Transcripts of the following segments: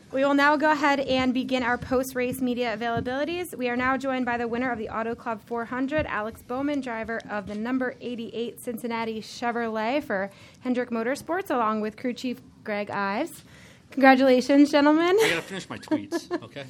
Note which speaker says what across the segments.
Speaker 1: We will now go ahead and begin our post-race media availabilities. We are now joined by the winner of the Auto Club 400, Alex Bowman, driver of the number 88 Cincinnati Chevrolet for Hendrick Motorsports, along with crew chief Greg Ives. Congratulations, gentlemen.
Speaker 2: I got to finish my tweets, okay?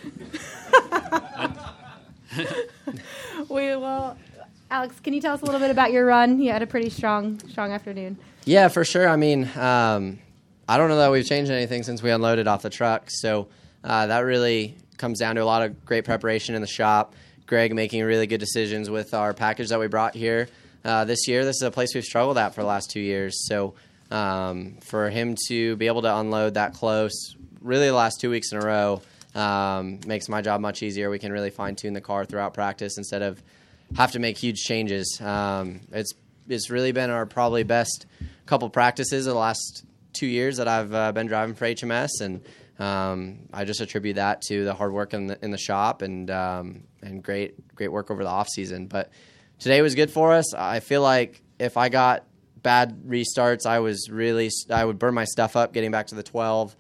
Speaker 1: We will. Alex, can you tell us a little bit about your run? You had a pretty strong afternoon.
Speaker 3: Yeah, for sure. I mean, I don't know that we've changed anything since we unloaded off the truck. So that really comes down to a lot of great preparation in the shop. Greg making really good decisions with our package that we brought here this year. This is a place we've struggled at for the last 2 years. So for him to be able to unload that close, really the last 2 weeks in a row, makes my job much easier. We can really fine-tune the car throughout practice instead of have to make huge changes. It's really been our probably best couple practices of the last 2 years that I've been driving for HMS, and I just attribute that to the hard work in the shop and great work over the off season. But today was good for us. I feel like if I got bad restarts, I would burn my stuff up getting back to the 12.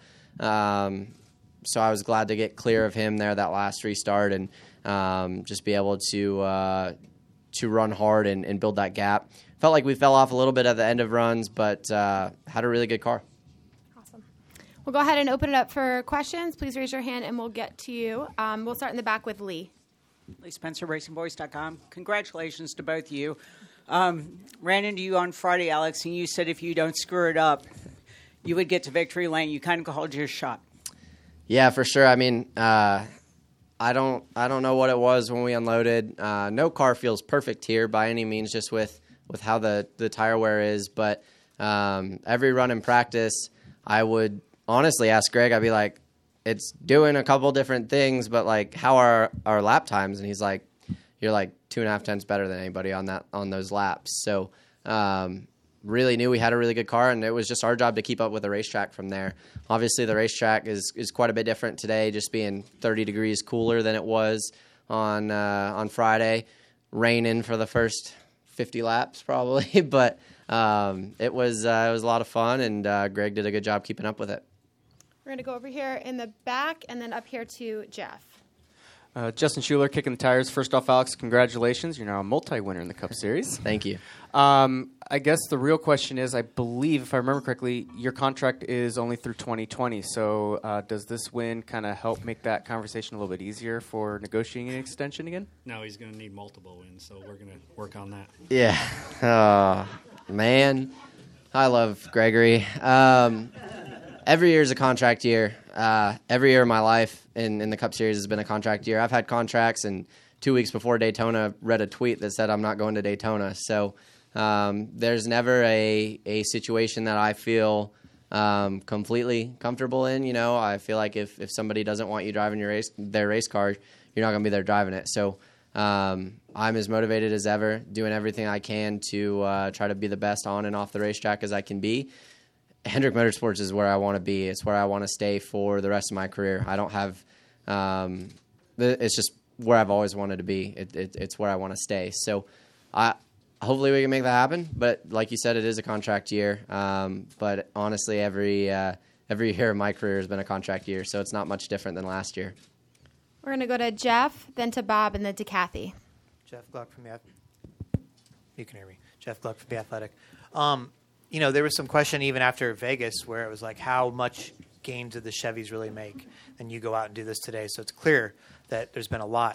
Speaker 3: So I was glad to get clear of him there that last restart and just be able to run hard and build that gap. Felt like we fell off a little bit at the end of runs, but had a really good car.
Speaker 1: Awesome. We'll go ahead and open it up for questions. Please raise your hand, and we'll get to you. We'll start in the back with Lee.
Speaker 4: Lee Spencer, RacingVoice.com. Congratulations to both of you. Ran into you on Friday, Alex, and you said if you don't screw it up, you would get to victory lane. You kind of called your shot. Yeah,
Speaker 3: for sure. I mean, I don't know what it was when we unloaded. No car feels perfect here by any means, just with how the tire wear is. But every run in practice, I would honestly ask Greg, I'd be like, it's doing a couple different things, but like, how are our lap times? And he's like, you're like 2.5 tenths better than anybody on those laps. So really knew we had a really good car, and it was just our job to keep up with the racetrack from there. Obviously, the racetrack is quite a bit different today, just being 30 degrees cooler than it was on Friday. Raining for the first 50 laps probably, but it was a lot of fun, and Greg did a good job keeping up with it.
Speaker 1: We're going to go over here in the back and then up here to Jeff.
Speaker 5: Justin Schuler kicking the tires. First off, Alex, congratulations. You're now a multi-winner in the Cup Series.
Speaker 3: Thank you.
Speaker 5: I guess the real question is, I believe, if I remember correctly, your contract is only through 2020. So does this win kind of help make that conversation a little bit easier for negotiating an extension again?
Speaker 2: No, he's going to need multiple wins, so we're going to work on that.
Speaker 3: Yeah. Oh, man. I love Gregory. Every year is a contract year. Every year of my life in the Cup Series has been a contract year. I've had contracts, and 2 weeks before Daytona read a tweet that said I'm not going to Daytona. So there's never a situation that I feel completely comfortable in. You know, I feel like if somebody doesn't want you driving their race car, you're not going to be there driving it. So I'm as motivated as ever, doing everything I can to try to be the best on and off the racetrack as I can be. Hendrick Motorsports is where I want to be. It's where I want to stay for the rest of my career. I don't have it's just where I've always wanted to be. It's where I want to stay. So hopefully we can make that happen. But like you said, it is a contract year. But honestly, every year of my career has been a contract year, so it's not much different than last year.
Speaker 1: We're going to go to Jeff, then to Bob, and then to Kathy.
Speaker 6: Jeff Gluck from the You can hear me. Jeff Gluck from The Athletic. You know, there was some question even after Vegas where it was like, how much gain did the Chevys really make? And you go out and do this today, so it's clear that there's been a lot.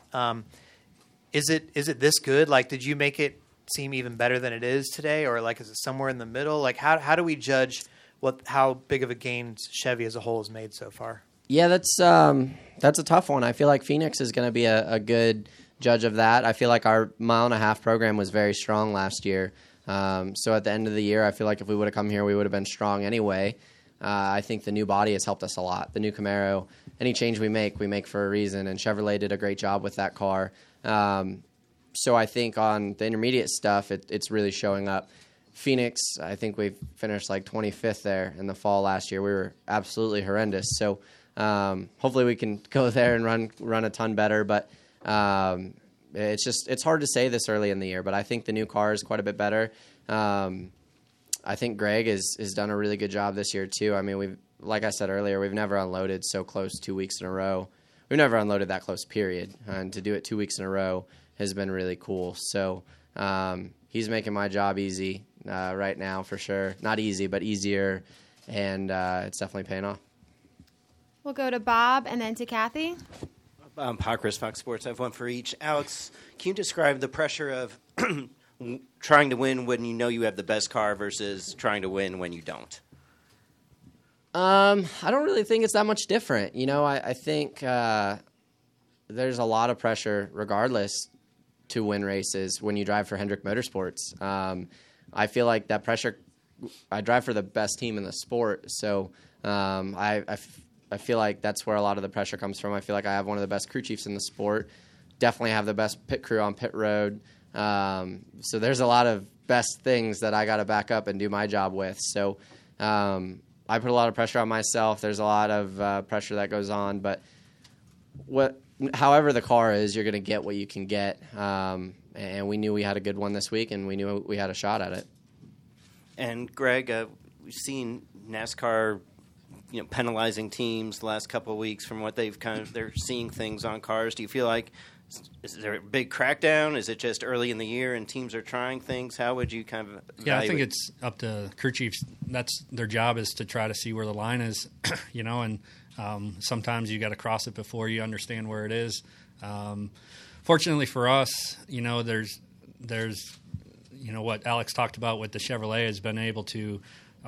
Speaker 6: Is it this good? Like, did you make it seem even better than it is today, or like, is it somewhere in the middle? Like, how do we judge how big of a gain Chevy as a whole has made so far?
Speaker 3: Yeah, that's a tough one. I feel like Phoenix is going to be a good judge of that. I feel like our 1.5 mile program was very strong last year. So at the end of the year, I feel like if we would have come here, we would have been strong anyway. I think the new body has helped us a lot. The new Camaro, any change we make for a reason, and Chevrolet did a great job with that car. So I think on the intermediate stuff, it's really showing up. Phoenix, I think we finished like 25th there in the fall last year. We were absolutely horrendous. So hopefully we can go there and run a ton better. But it's hard to say this early in the year, but I think the new car is quite a bit better. I think Greg has done a really good job this year too. I mean, like I said earlier, we've never unloaded so close 2 weeks in a row. We've never unloaded that close, period. And to do it 2 weeks in a row has been really cool. So he's making my job easy right now for sure. Not easy, but easier. And it's definitely paying off.
Speaker 1: We'll go to Bob and then to Kathy.
Speaker 7: Hi, Chris, Fox Sports. I have one for each. Alex, can you describe the pressure of trying to win when you know you have the best car versus trying to win when you don't?
Speaker 3: I don't really think it's that much different. You know, I think there's a lot of pressure regardless to win races when you drive for Hendrick Motorsports. I feel like that pressure, I drive for the best team in the sport, so I feel like that's where a lot of the pressure comes from. I feel like I have one of the best crew chiefs in the sport. Definitely have the best pit crew on pit road. So there's a lot of best things that I got to back up and do my job with. So I put a lot of pressure on myself. There's a lot of pressure that goes on. But however the car is, you're going to get what you can get. And we knew we had a good one this week, and we knew we had a shot at it. And
Speaker 7: Greg, we've seen NASCAR penalizing teams the last couple of weeks from what they're seeing things on cars. Do you feel like, is there a big crackdown? Is it just early in the year and teams are trying things? How would you kind of evaluate?
Speaker 2: Yeah, I think it's up to crew chiefs. That's their job, is to try to see where the line is, and sometimes you got to cross it before you understand where it is. Fortunately for us, there's what Alex talked about with the Chevrolet has been able to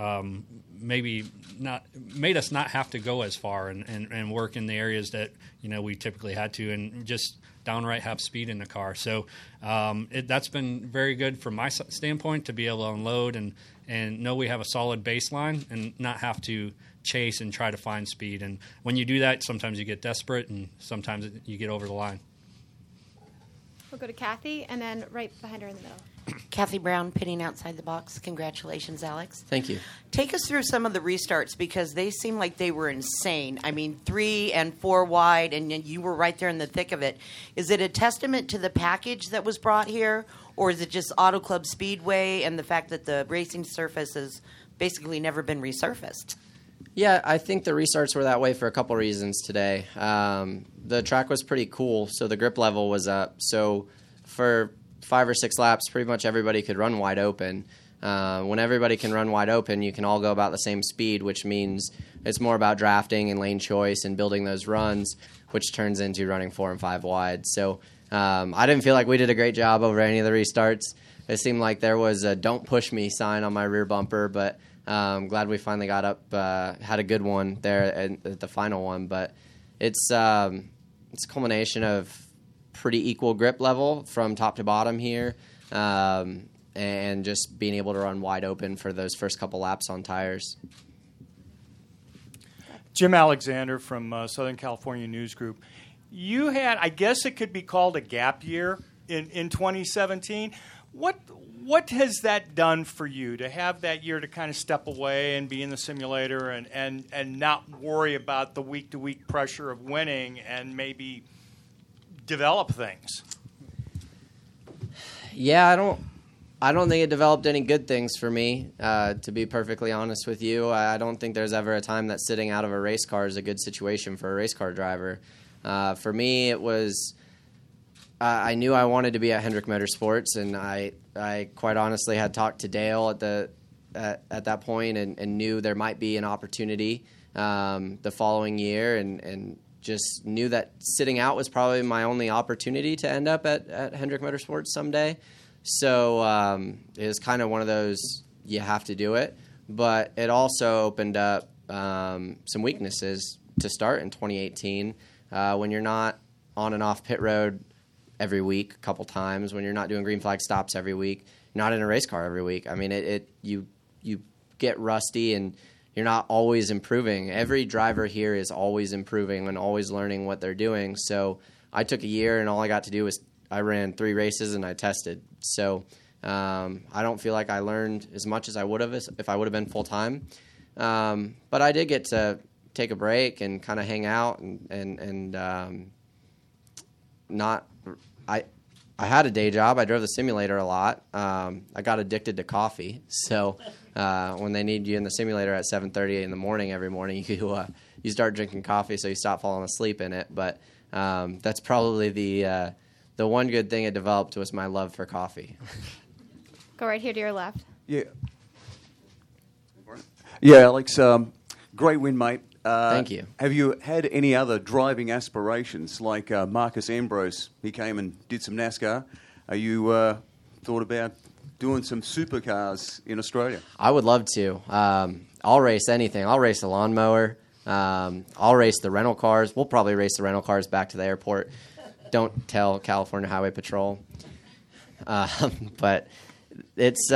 Speaker 2: made us not have to go as far and work in the areas that we typically had to, and just downright have speed in the car. So that's been very good from my standpoint, to be able to unload and know we have a solid baseline and not have to chase and try to find speed. And when you do that, sometimes you get desperate and sometimes you get over the line.
Speaker 1: We'll go to Kathy and then right behind her in the middle.
Speaker 8: Kathy Brown, pitting outside the box. Congratulations, Alex.
Speaker 3: Thank you.
Speaker 8: Take us through some of the restarts, because they seem like they were insane. I mean, 3 and 4 wide, and you were right there in the thick of it. Is it a testament to the package that was brought here, or is it just Auto Club Speedway and the fact that the racing surface has basically never been resurfaced?
Speaker 3: Yeah, I think the restarts were that way for a couple reasons today. The track was pretty cool, so the grip level was up. So for 5 or 6 laps, pretty much everybody could run wide open. When everybody can run wide open, you can all go about the same speed, which means it's more about drafting and lane choice and building those runs, which turns into running 4 and 5 wide. So I didn't feel like we did a great job over any of the restarts. It seemed like there was a "Don't push me" sign on my rear bumper, but I'm glad we finally got up, had a good one there at the final one. But it's a culmination of pretty equal grip level from top to bottom here, and just being able to run wide open for those first couple laps on tires.
Speaker 9: Jim Alexander from Southern California News Group. You had, I guess it could be called a gap year in 2017. What has that done for you, to have that year to kind of step away and be in the simulator and not worry about the week-to-week pressure of winning and maybe develop things?
Speaker 3: Yeah, I don't think it developed any good things for me, to be perfectly honest with you. I don't think there's ever a time that sitting out of a race car is a good situation for a race car driver. For me, it was I knew I wanted to be at Hendrick Motorsports, and I quite honestly had talked to Dale at that point and knew there might be an opportunity the following year, and just knew that sitting out was probably my only opportunity to end up at Hendrick Motorsports someday. So it was kind of one of those, you have to do it. But it also opened up some weaknesses to start in 2018 when you're not on and off pit road every week a couple times, when you're not doing green flag stops every week, you're not in a race car every week. I mean, you get rusty and you're not always improving. Every driver here is always improving and always learning what they're doing. So I took a year, and all I got to do was I ran 3 races and I tested. So I don't feel like I learned as much as I would have if I would have been full-time. But I did get to take a break and kind of hang out and I had a day job. I drove the simulator a lot. I got addicted to coffee. So when they need you in the simulator at 7:30 in the morning every morning, you start drinking coffee, so you stop falling asleep in it. But that's probably the one good thing it developed was my love for coffee.
Speaker 1: Go right here to your left.
Speaker 10: Yeah. Yeah, Alex, great win, mate.
Speaker 3: Thank you.
Speaker 10: Have you had any other driving aspirations like Marcus Ambrose? He came and did some NASCAR. Are you thought about doing some supercars in Australia?
Speaker 3: I would love to. I'll race anything. I'll race a lawnmower. I'll race the rental cars. We'll probably race the rental cars back to the airport. Don't tell California Highway Patrol. But it's...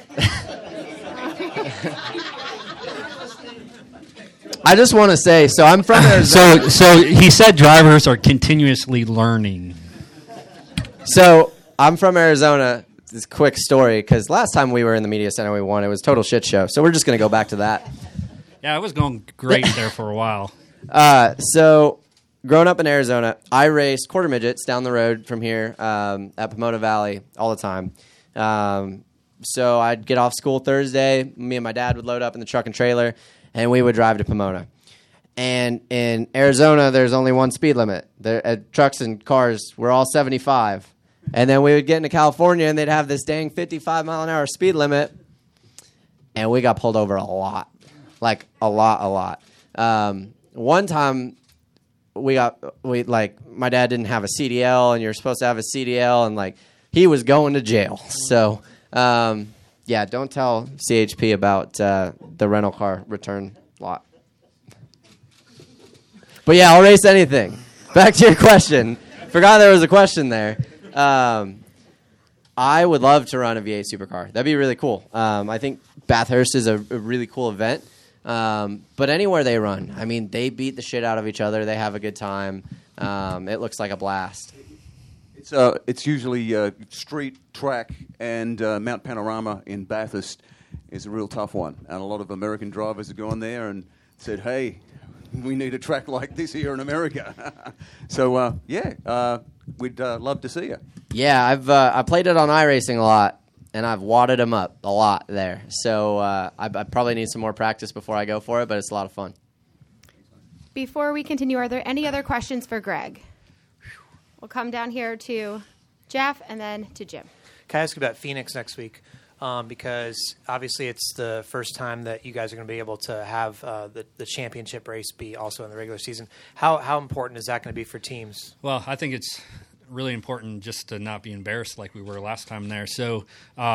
Speaker 3: I just want to say, so I'm from Arizona.
Speaker 2: So he said drivers are continuously learning.
Speaker 3: So I'm from Arizona. This quick story, because last time we were in the media center, we won. It was a total shit show. So we're just going to go back to that.
Speaker 2: Yeah, it was going great there for a while.
Speaker 3: So growing up in Arizona, I raced quarter midgets down the road from here at Pomona Valley all the time. So I'd get off school Thursday. Me and my dad would load up in the truck and trailer, and we would drive to Pomona. And in Arizona, there's only one speed limit. Trucks and cars were all 75. And then we would get into California, and they'd have this dang 55-mile-an-hour speed limit, and we got pulled over a lot. Like, a lot. One time, my dad didn't have a CDL, and you're supposed to have a CDL, and, like, he was going to jail. So, yeah, don't tell CHP about the rental car return lot. But, yeah, I'll race anything. Back to your question. Forgot there was a question there. I would love to run a V8 supercar. That'd be really cool. I think Bathurst is a really cool event. But anywhere they run, I mean, they beat the shit out of each other. They have a good time. It looks like a blast.
Speaker 10: It's usually street, track, and Mount Panorama in Bathurst is a real tough one. And a lot of American drivers have gone there and said, hey, we need a track like this here in America. So, we'd love to see you.
Speaker 3: Yeah, I played it on iRacing a lot, and I've wadded them up a lot there. So I probably need some more practice before I go for it, but it's a lot of fun.
Speaker 1: Before we continue, are there any other questions for Greg? We'll come down here to Jeff and then to Jim.
Speaker 6: Can I ask you about Phoenix next week? Because obviously it's the first time that you guys are going to be able to have the championship race be also in the regular season. How important is that going to be for teams?
Speaker 2: Well, I think it's really important just to not be embarrassed like we were last time there. So,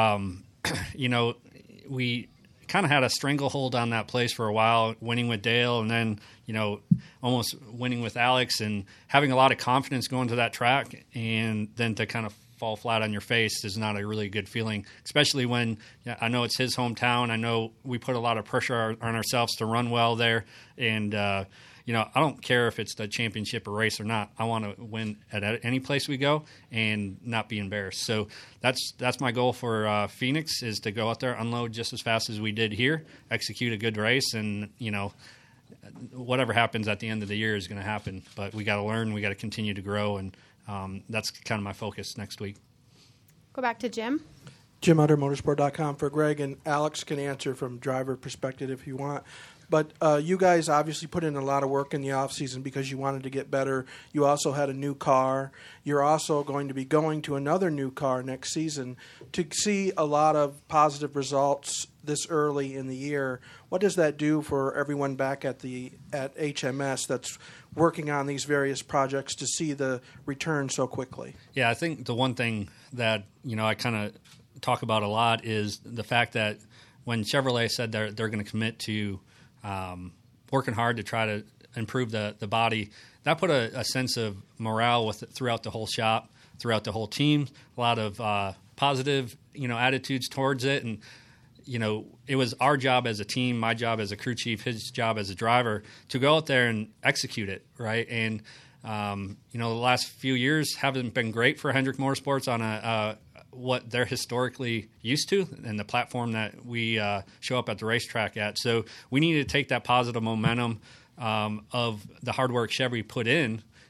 Speaker 2: we kind of had a stranglehold on that place for a while, winning with Dale and then, almost winning with Alex and having a lot of confidence going to that track and then to kind of fall flat on your face is not a really good feeling, especially when I know it's his hometown. I know we put a lot of pressure on ourselves to run well there. And, I don't care if it's the championship or race or not. I want to win at any place we go and not be embarrassed. So that's my goal for Phoenix is to go out there, unload just as fast as we did here, execute a good race, and, whatever happens at the end of the year is going to happen. But we got to learn. We got to continue to grow, and that's kind of my focus next week.
Speaker 1: Go back to Jim.
Speaker 11: JimHunterMotorsport.com for Greg, and Alex can answer from driver perspective if you want. But you guys obviously put in a lot of work in the offseason because you wanted to get better. You also had a new car. You're also going to be going to another new car next season. To see a lot of positive results this early in the year, what does that do for everyone back at HMS that's working on these various projects to see the return so quickly?
Speaker 2: Yeah, I think the one thing that I kind of talk about a lot is the fact that when Chevrolet said they're going to commit to working hard to try to improve the body, that put a sense of morale throughout the whole shop, throughout the whole team, a lot of positive attitudes towards it. And it was our job as a team, my job as a crew chief, his job as a driver, to go out there and execute it, right? And the last few years haven't been great for Hendrick Motorsports on what they're historically used to and the platform that we show up at the racetrack at. So we need to take that positive momentum of the hard work Chevy put in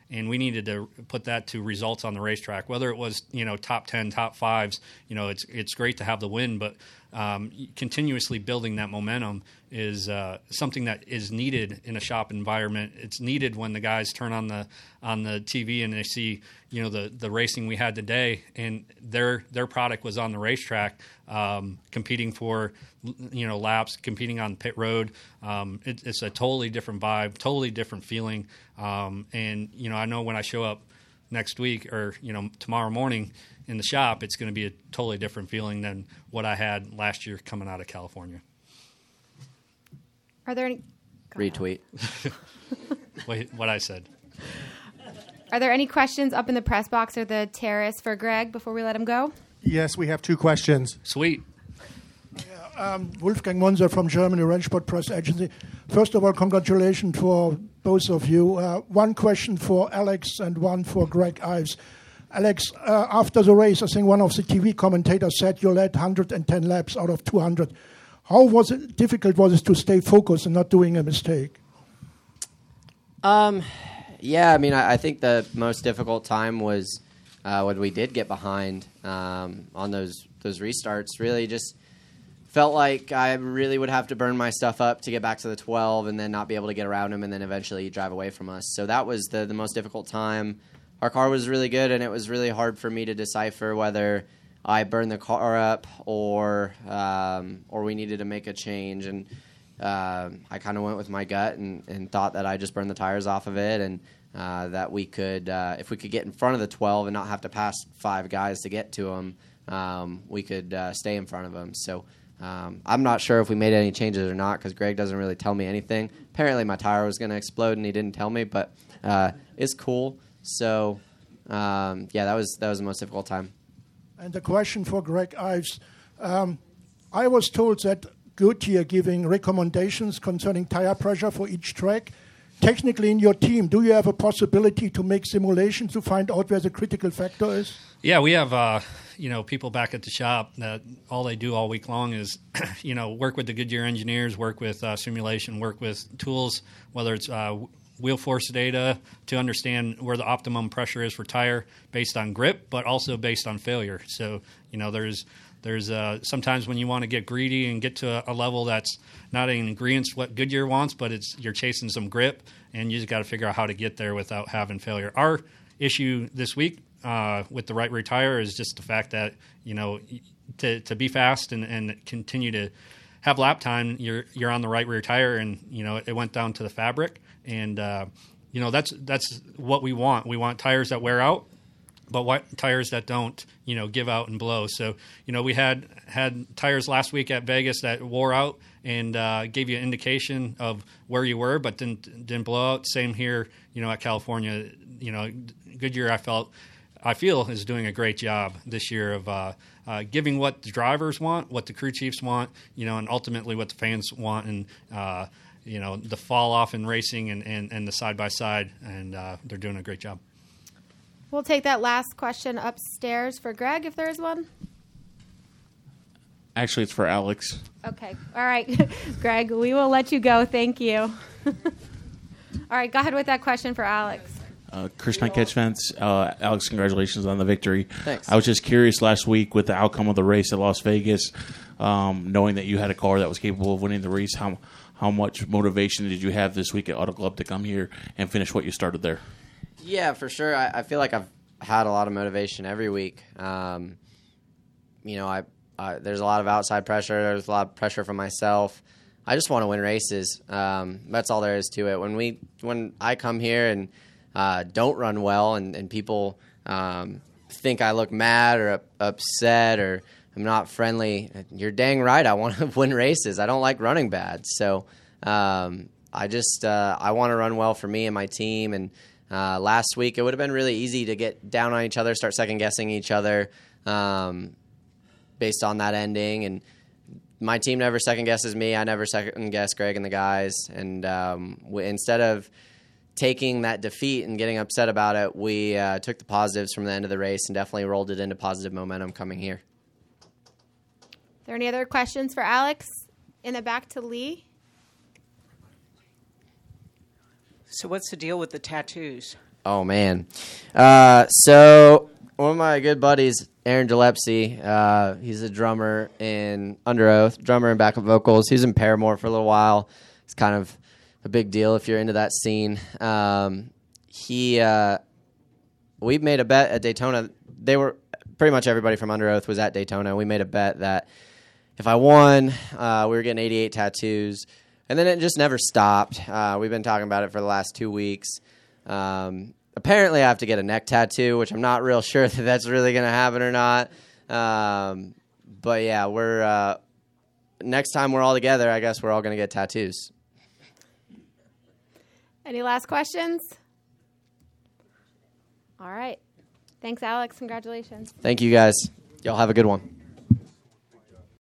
Speaker 2: and we needed to put that to results on the racetrack. Whether it was top 10, top 5s, it's great to have the win, but continuously building that momentum is something that is needed in a shop environment. It's needed when the guys turn on the TV and they see the racing we had today, and their product was on the racetrack, competing for laps, competing on pit road. It's a totally different vibe, totally different feeling. And I know when I show up next week or tomorrow morning in the shop, it's going to be a totally different feeling than what I had last year coming out of California.
Speaker 1: Are there any
Speaker 3: retweet?
Speaker 2: Wait, what I said.
Speaker 1: Are there any questions up in the press box or the terrace for Greg before we let him go?
Speaker 12: Yes, we have 2 questions.
Speaker 2: Sweet.
Speaker 12: Wolfgang Monser from Germany, Rennsport Press Agency. First of all, congratulations for both of you. One question for Alex and one for Greg Ives. Alex, after the race, I think one of the TV commentators said you led 110 laps out of 200. How difficult was it to stay focused and not doing a mistake?
Speaker 3: Yeah, I mean, I think the most difficult time was when we did get behind on those restarts. Really just felt like I really would have to burn my stuff up to get back to the 12 and then not be able to get around him and then eventually drive away from us. So that was the most difficult time. Our car was really good, and it was really hard for me to decipher whether I burned the car up or we needed to make a change. And I kind of went with my gut and thought that I just burned the tires off of it, and that we could, if we could get in front of the 12 and not have to pass 5 guys to get to them, we could stay in front of them. So I'm not sure if we made any changes or not because Greg doesn't really tell me anything. Apparently my tire was going to explode and he didn't tell me, but it's cool. So that was the most difficult time.
Speaker 12: And the question for Greg Ives. I was told that Goodyear giving recommendations concerning tire pressure for each track. Technically, in your team, do you have a possibility to make simulations to find out where the critical factor is?
Speaker 2: Yeah, we have people back at the shop that all they do all week long is work with the Goodyear engineers, work with simulation, work with tools, whether it's wheel force data to understand where the optimum pressure is for tire based on grip, but also based on failure. So there's sometimes when you want to get greedy and get to a level that's not in agreement what Goodyear wants, but you're chasing some grip, and you just got to figure out how to get there without having failure. Our issue this week with the right rear tire is just the fact that to be fast and continue to have lap time, you're on the right rear tire, and it went down to the fabric, and that's what we want. We want tires that wear out, but what tires that don't, give out and blow. So, we had tires last week at Vegas that wore out and gave you an indication of where you were, but didn't blow out. Same here, at California. Goodyear, I feel is doing a great job this year of giving what the drivers want, what the crew chiefs want, and ultimately what the fans want, and the fall off in racing and the side by side, and they're doing a great job.
Speaker 1: We'll take that last question upstairs for Greg, if there is one.
Speaker 13: Actually, it's for Alex.
Speaker 1: Okay. All right. Greg, we will let you go. Thank you. All right. Go ahead with that question for Alex.
Speaker 13: Chris Knight Catch Fence. Alex, congratulations on the victory.
Speaker 3: Thanks.
Speaker 13: I was just curious last week with the outcome of the race at Las Vegas, knowing that you had a car that was capable of winning the race, how much motivation did you have this week at Auto Club to come here and finish what you started there?
Speaker 3: Yeah, for sure. I feel like I've had a lot of motivation every week. There's a lot of outside pressure. There's a lot of pressure from myself. I just want to win races. That's all there is to it. When I come here and don't run well and people think I look mad or upset or I'm not friendly, you're dang right. I want to win races. I don't like running bad. So I want to run well for me and my team. And last week, it would have been really easy to get down on each other, start second-guessing each other based on that ending. And my team never second-guesses me. I never second-guess Greg and the guys. And instead of taking that defeat and getting upset about it, we took the positives from the end of the race and definitely rolled it into positive momentum coming here.
Speaker 1: Are there any other questions for Alex? In the back to Lee.
Speaker 4: So what's the deal with the tattoos?
Speaker 3: Oh, man. So one of my good buddies, Aaron Gillespie, he's a drummer in Under Oath, drummer and backup vocals. He was in Paramore for a little while. It's kind of a big deal if you're into that scene. We made a bet at Daytona. They were pretty much everybody from Under Oath was at Daytona. We made a bet that if I won, we were getting 88 tattoos. And then it just never stopped. We've been talking about it for the last 2 weeks. Apparently, I have to get a neck tattoo, which I'm not real sure that that's really going to happen or not. But yeah, we're next time we're all together, I guess we're all going to get tattoos.
Speaker 1: Any last questions? All right. Thanks, Alex. Congratulations.
Speaker 3: Thank you, guys. Y'all have a good one.